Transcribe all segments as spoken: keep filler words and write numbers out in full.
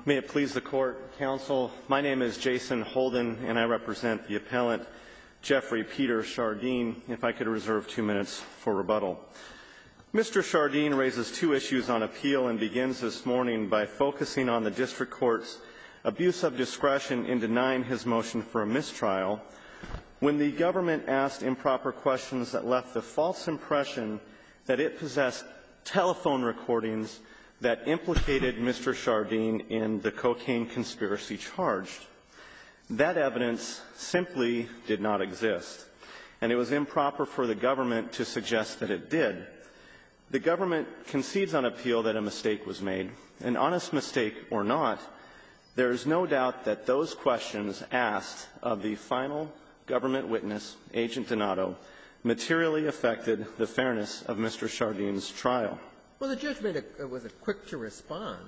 May it please the Court, Counsel, my name is Jason Holden, and I represent the appellant Jeffrey Peter Chardine. If I could reserve two minutes for rebuttal. Mister Chardine raises two issues on appeal and begins this morning by focusing on the District Court's abuse of discretion in denying his motion for a mistrial when the government asked improper questions that left the false impression that it possessed telephone recordings that implicated Mister Chardine in the cocaine conspiracy charged. That evidence simply did not exist, and it was improper for the government to suggest that it did. The government concedes on appeal that a mistake was made. An honest mistake or not, there is no doubt that those questions asked of the final government witness, Agent Donato, materially affected the fairness of Mister Chardine's trial. Well, the judge made a, was a quick to respond.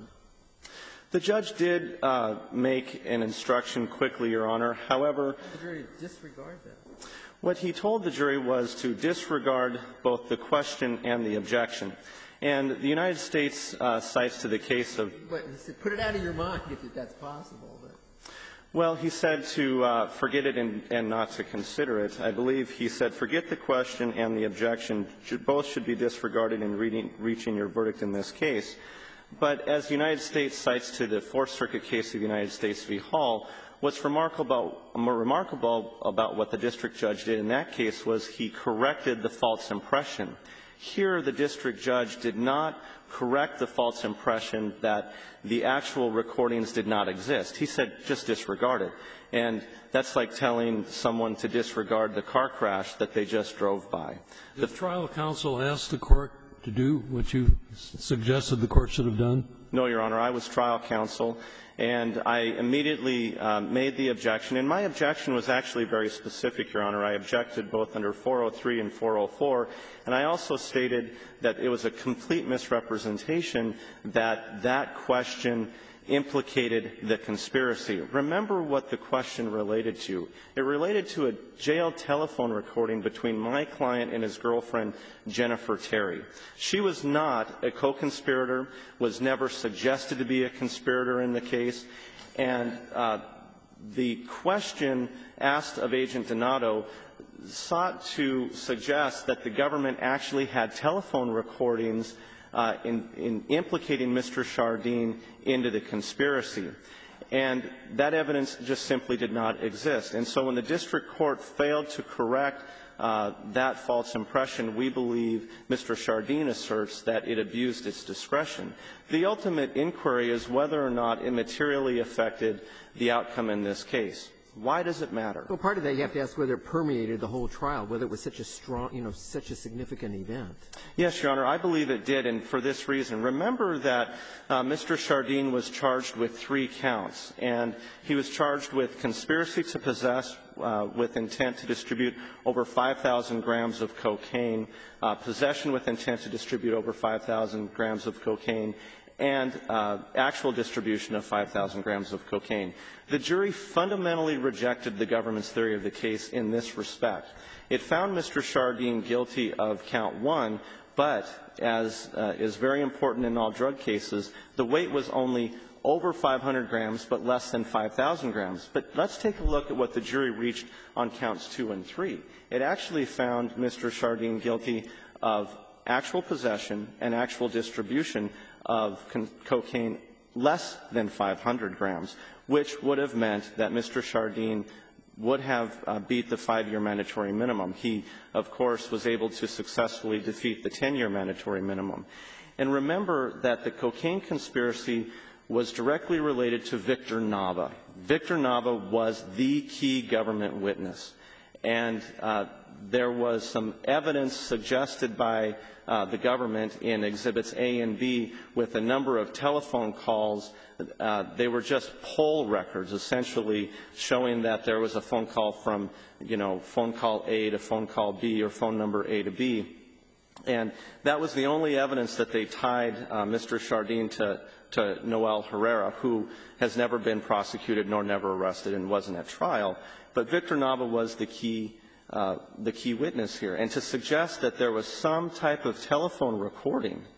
The judge did uh, make an instruction quickly, Your Honor. However, the jury disregard that. What he told the jury was to disregard both the question and the objection. And the United States uh, cites to the case of But he said, put it out of your mind if that's possible. But. Well, he said to uh, forget it and, and not to consider it. I believe he said forget the question and the objection. Both should be disregarded in reading, reaching your verdict in this case. But as the United States cites to the Fourth Circuit case of the United States v. Hall, what's remarkable, more remarkable about what the district judge did in that case was he corrected the false impression. Here, the district judge did not correct the false impression that the actual recordings did not exist. He said, just disregard it. And that's like telling someone to disregard the car crash that they just drove by. The trial counsel asked the court to do what you suggested the court should have done? No, Your Honor. I was trial counsel, and I immediately uh, made the objection. And my objection was actually very specific, Your Honor. I objected both under four oh three and four oh four, and I also stated that it was a complete misrepresentation that that question implicated the conspiracy. Remember what the question related to. It related to a jail telephone recording between my client and his girlfriend, Jennifer Terry. She was not a co-conspirator, was never suggested to be a conspirator in the case, and uh, the question asked of Agent Donato sought to suggest that the government actually had telephone recordings Uh, in, in implicating Mister Chardine into the conspiracy. And that evidence just simply did not exist. And so when the district court failed to correct uh, that false impression, we believe Mister Chardine asserts that it abused its discretion. The ultimate inquiry is whether or not it materially affected the outcome in this case. Why does it matter? Well, part of that you have to ask whether it permeated the whole trial, whether it was such a strong, you know, such a significant event. Yes, Your Honor, I believe it did, and for this reason. Remember that uh, Mister Chardine was charged with three counts, and he was charged with conspiracy to possess uh, with intent to distribute over five thousand grams of cocaine, uh, possession with intent to distribute over five thousand grams of cocaine, and uh, actual distribution of five thousand grams of cocaine. The jury fundamentally rejected the government's theory of the case in this respect. It found Mister Chardine guilty of count one, but as uh, is very important in all drug cases, the weight was only over five hundred grams, but less than five thousand grams. But let's take a look at what the jury reached on counts two and three. It actually found Mister Chardine guilty of actual possession and actual distribution of cocaine less than five hundred grams, which would have meant that Mister Chardine would have uh, beat the five-year mandatory minimum. He, of course, was able to successfully defeat the ten-year mandatory minimum. And remember that the cocaine conspiracy was directly related to Victor Nava. Victor Nava was the key government witness. And uh, there was some evidence suggested by uh, the government in Exhibits A and B with a number of telephone calls. Uh, they were just poll records, essentially showing that there was a phone call from, you know, phone call A to phone call B or phone number A to B. And that was the only evidence that they tied uh, Mister Chardine to, to Noel Herrera, who has never been prosecuted nor never arrested and wasn't at trial. But Victor Nava was the key, uh, the key witness here. And to suggest that there was some type of telephone recording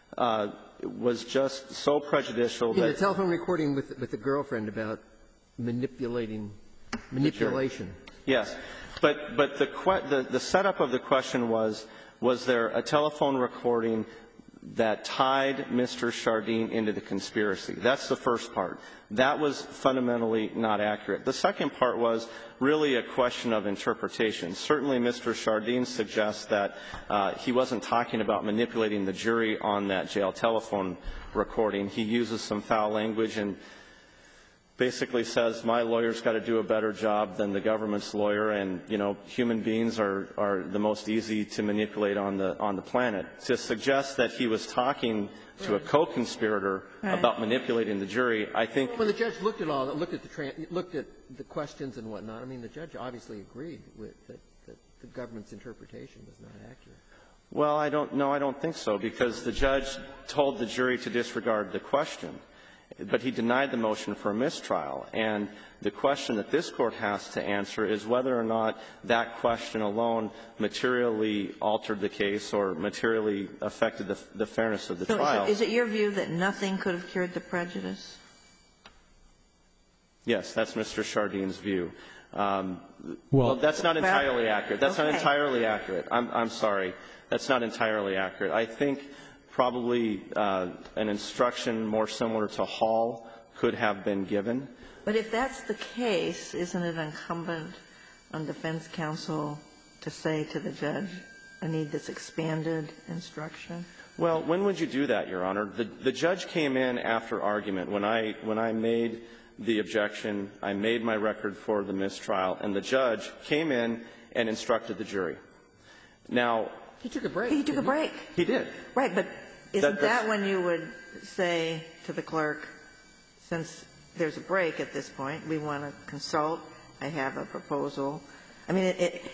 uh, was just so prejudicial that... that... the telephone recording with, with the girlfriend about manipulating, manipulation. Yes. But, but the, que- the, the setup of the question was, was there a telephone recording that tied Mister Chardin into the conspiracy? That's the first part. That was fundamentally not accurate. The second part was really a question of interpretation. Certainly, Mister Chardin suggests that uh, he wasn't talking about manipulating the jury on that jail telephone recording. He uses some foul language and basically says, my lawyer's got to do a better job than the government's lawyer, and, you know, human beings are, are the most easy to manipulate on the, on the planet. To suggest that he was talking to a co-conspirator right. about manipulating the jury, I think... When the judge looked at all that, looked at the tran- looked at the questions and whatnot, I mean, the judge obviously agreed with that, that the government's interpretation was not accurate. Well, I don't, no, I don't think so, because the judge told the jury to disregard the question. But he denied the motion for a mistrial. And the question that this Court has to answer is whether or not that question alone materially altered the case or materially affected the, the fairness of the so trial. Is it, is it your view that nothing could have cured the prejudice? Yes, that's Mister Chardin's view. Um, well, well, that's not entirely well, accurate. That's okay. not entirely accurate. I'm, I'm sorry. That's not entirely accurate. I think probably uh, an instruction more similar to Hall could have been given. But if that's the case, isn't it incumbent on defense counsel to say to the judge, I need this expanded instruction? Well, when would you do that, Your Honor? The, the judge came in after argument. When I, when I made the objection, I made my record for the mistrial, and the judge came in and instructed the jury. Now, he took a break. He took a break. He did. Right, but isn't That- that when you would say to the clerk, since there's a break at this point, we want to consult, I have a proposal? I mean, it, it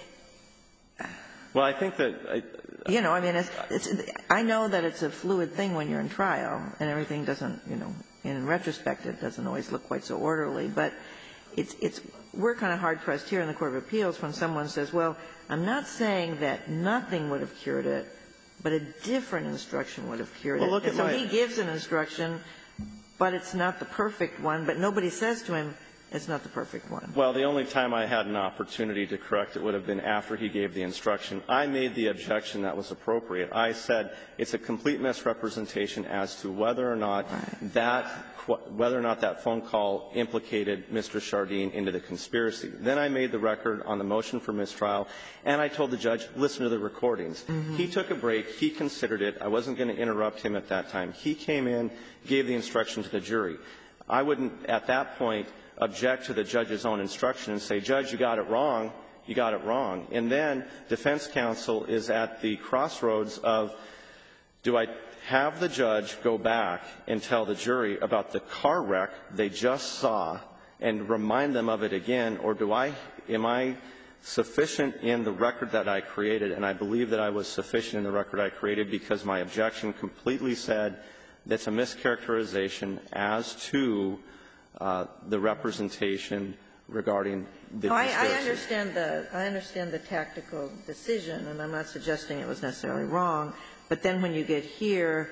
Well, I think that I, you know, I mean, it's, it's, I know that it's a fluid thing when you're in trial, and everything doesn't, you know, in retrospect, it doesn't always look quite so orderly, but it's, it's, we're kind of hard-pressed here in the Court of Appeals when someone says, well, I'm not saying that nothing would have cured it, but a different instruction would have cured Well, it. look at and so my- he gives an instruction, but it's not the perfect one, but nobody says to him, it's not the perfect one. Well, the only time I had an opportunity to correct it would have been after he gave the instruction. I made the objection that was appropriate. I said it's a complete misrepresentation as to whether or not Right. that whether or not that phone call implicated Mister Chardin into the conspiracy. Then I made the record on the motion for mistrial, and I told the judge, listen to the recordings. Mm-hmm. He took a break. He considered it. I wasn't going to interrupt him at that time. He came in, gave the instruction to the jury. I wouldn't, at that point, object to the judge's own instruction and say, Judge, you got it wrong, you got it wrong. And then defense counsel is at the crossroads of, do I have the judge go back and tell the jury about the car wreck they just saw and remind them of it again, or do I, am I sufficient in the record that I created? And I believe that I was sufficient in the record I created because my objection completely said that's a mischaracterization as to Uh, the representation regarding the No, I, conspiracy. I understand the I understand the tactical decision, and I'm not suggesting it was necessarily wrong. But then when you get here,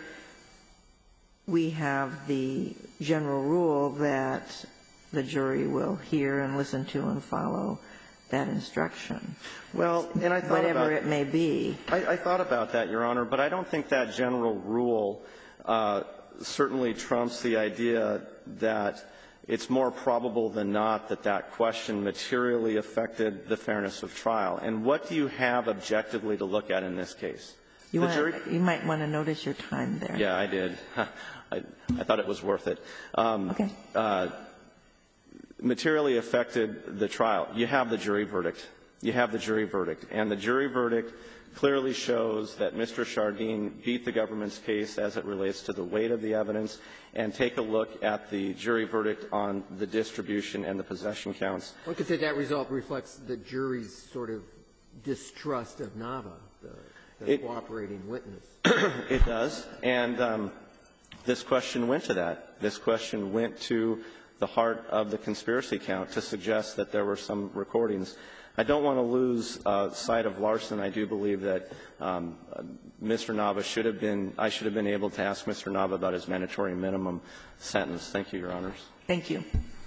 we have the general rule that the jury will hear and listen to and follow that instruction. Well, and I thought whatever about, it may be. I, I thought about that, Your Honor, but I don't think that general rule uh, certainly trumps the idea that it's more probable than not that that question materially affected the fairness of trial. And what do you have objectively to look at in this case? You, the wanna, jury? you might want to notice your time there. Yeah, I did. I, I thought it was worth it. Um, okay. Uh, materially affected the trial. You have the jury verdict. You have the jury verdict. And the jury verdict clearly shows that Mister Chardin beat the government's case as it relates to the weight of the evidence. And take a look at the jury verdict on the distribution and the possession counts. One could say that result reflects the jury's sort of distrust of Nava, the, the it, cooperating witness. It does. And um, this question went to that. This question went to the heart of the conspiracy count to suggest that there were some recordings. I don't want to lose uh, sight of Larson. I do believe that um, Mister Nava should have been, I should have been able to ask Mister Nava about his mandatory minimum sentence. Thank you, Your Honors. Thank you.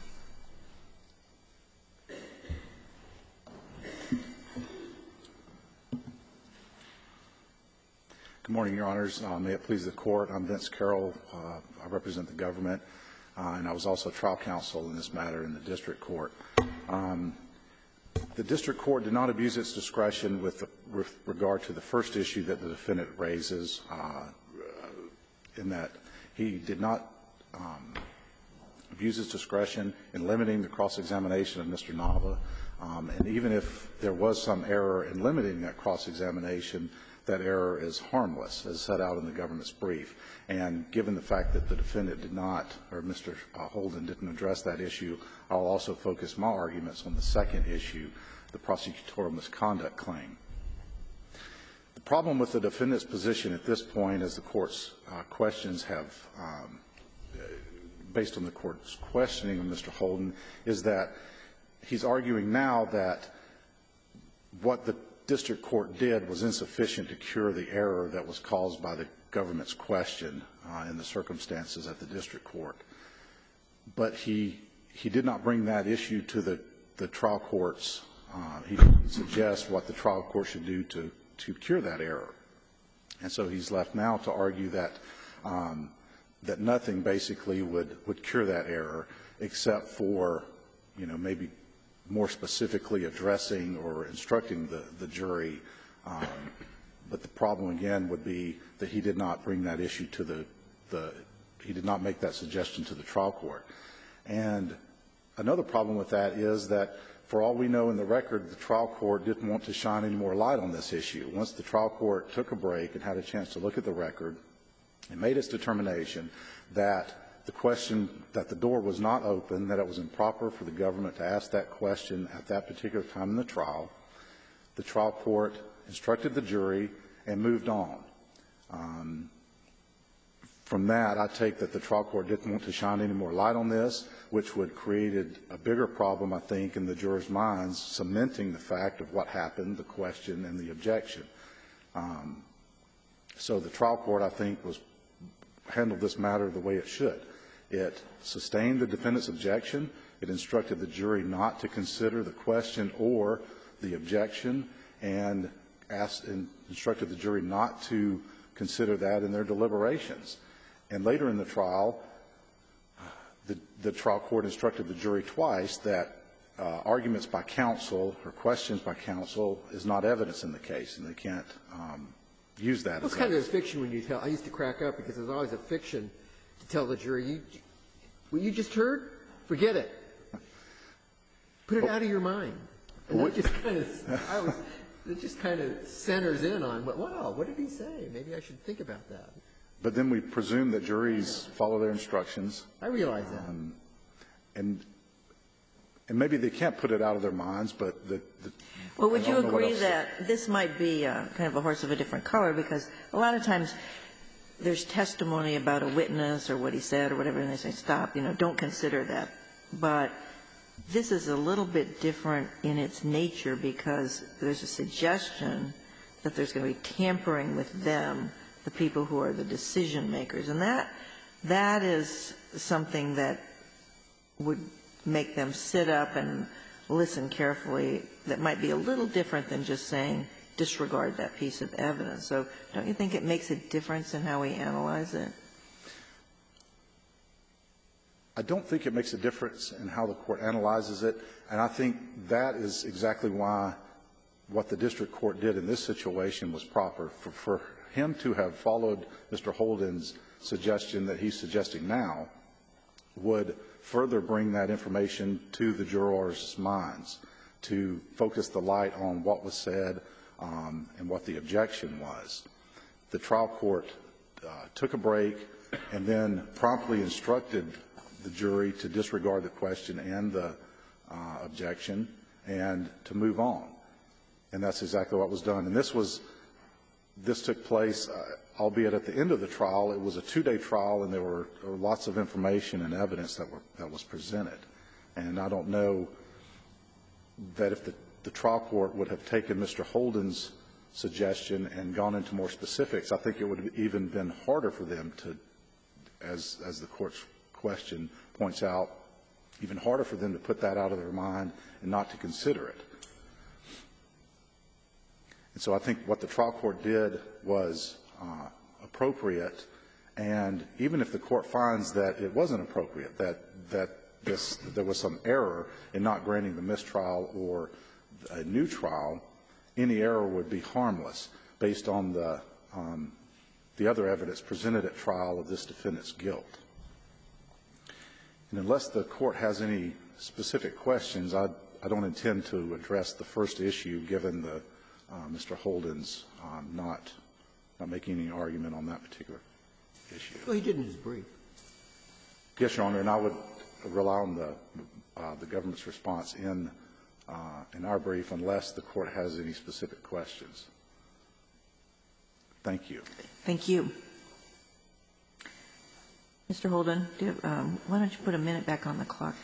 Good morning, Your Honors. Uh, may it please the Court. I'm Vince Carroll. Uh, I represent the government, uh, and I was also trial counsel in this matter in the district court. Um, the district court did not abuse its discretion with, the, with regard to the first issue that the defendant raises, uh, in that he did not um, abuse his discretion in limiting the cross-examination of Mister Nava. Um, and even if there was some error in limiting that cross-examination, that error is harmless, as set out in the government's brief. And given the fact that the defendant did not, or Mister Holden didn't address that issue, I'll also focus my arguments on the second issue, the prosecutorial misconduct claim. The problem with the defendant's position at this point, as the Court's uh, questions have, um, based on the Court's questioning of Mister Holden, is that he's arguing now that what the district court did was insufficient to cure the error that was caused by the government's question uh, in the circumstances at the district court. But he he did not bring that issue to the, the trial court's. Uh, he didn't suggest what the trial court should do to, to cure that error. And so he's left now to argue that um, that nothing basically would, would cure that error except for, you know, maybe more specifically addressing or instructing the, the jury. Um, but the problem, again, would be that he did not bring that issue to the, the he did not make that suggestion to the trial court. And another problem with that is that, for all we know in the record, the trial court didn't want to shine any more light on this issue. Once the trial court took a break and had a chance to look at the record, it made its determination that the question, that the door was not open, that it was improper for the government to ask that question at that particular time in the trial. The trial court instructed the jury and moved on. Um, from that, I take that the trial court didn't want to shine any more light on this, which would create a bigger problem, I think, in the jurors' minds, cementing the fact of what happened, the question, and the objection. Um, so the trial court, I think, was handled this matter the way it should. It sustained the defendant's objection. It instructed the jury not to consider the question or the objection, and asked and instructed the jury not to consider that in their deliberations. And later in the trial, the, the trial court instructed the jury twice that uh, arguments by counsel or questions by counsel is not evidence in the case, and they can't um, use that Well, as it's kind of a evidence. fiction when you tell. I used to crack up because there's always a fiction to tell the jury, you, what you just heard, forget it. Put it out of your mind. And that just kind of, I was, it just kind of centers in on, wow, what did he say? Maybe I should think about that. But then we presume that juries follow their instructions. I realize that. Um, and and maybe they can't put it out of their minds, but the, the Well, would I you don't know what agree else- that this might be uh, kind of a horse of a different color? Because a lot of times there's testimony about a witness or what he said or whatever, and they say, stop, you know, don't consider that. But this is a little bit different in its nature because there's a suggestion that there's going to be tampering with them, the people who are the decision makers. And that that is something that would make them sit up and listen carefully, that might be a little different than just saying disregard that piece of evidence. So don't you think it makes a difference in how we analyze it? I don't think it makes a difference in how the court analyzes it, and I think that is exactly why what the district court did in this situation was proper. For, for him to have followed Mister Holden's suggestion that he's suggesting now would further bring that information to the jurors' minds, to focus the light on what was said um, and what the objection was. The trial court uh, took a break and then promptly instructed the jury to disregard the question and the uh, objection and to move on. And that's exactly what was done. And this was, this took place, uh, albeit at the end of the trial. It was a two-day trial, and there were, there were lots of information and evidence that were, that was presented. And I don't know that if the the trial court would have taken Mister Holden's suggestion and gone into more specifics, I think it would have even been harder for them to, as, as the Court's question points out, even harder for them to put that out of their mind and not to consider it. And so I think what the trial court did was uh, appropriate, and even if the Court finds that it wasn't appropriate, that, that this, that there was some error in not granting the mistrial or a new trial, any error would be harmless based on the, um, the other evidence presented at trial of this defendant's guilt. And unless the Court has any specific questions, I, I don't intend to address the first issue given the, uh, Mister Holden's um, not, not making any argument on that particular issue. Well, he did in his brief. Yes, Your Honor, and I would rely on the, uh, the government's response in, uh, in our brief unless the Court has any specific questions. Thank you. Thank you. Mister Holden, do you, um, why don't you put a minute back on the clock?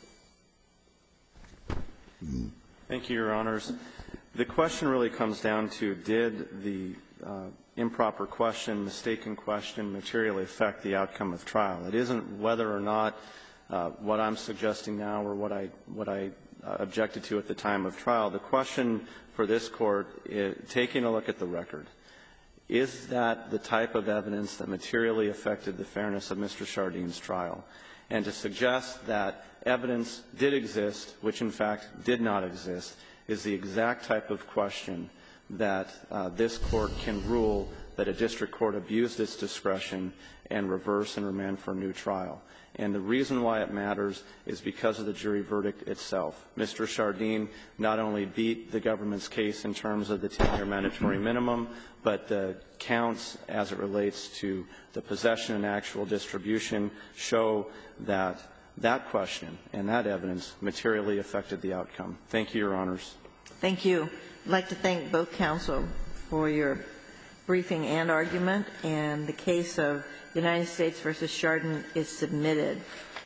Thank you, Your Honors. The question really comes down to, did the uh, improper question, mistaken question, materially affect the outcome of trial? It isn't whether or not uh, what I'm suggesting now or what I, what I uh, objected to at the time of trial. The question for this Court is, taking a look at the record, is that the type of evidence that materially affected the fairness of Mister Chardin's trial? And to suggest that evidence did exist, which in fact did not exist, is the exact type of question that uh, this Court can rule that a district court abused its discretion and reverse and remand for a new trial. And the reason why it matters is because of the jury verdict itself. Mister Chardin not only beat the government's case in terms of the ten-year mandatory minimum, but the counts as it relates to the possession and actual distribution show that that question and that evidence materially affected the outcome. Thank you, Your Honors. Thank you. I'd like to thank both counsel for your briefing and argument, and the case of United States versus Chardin is submitted.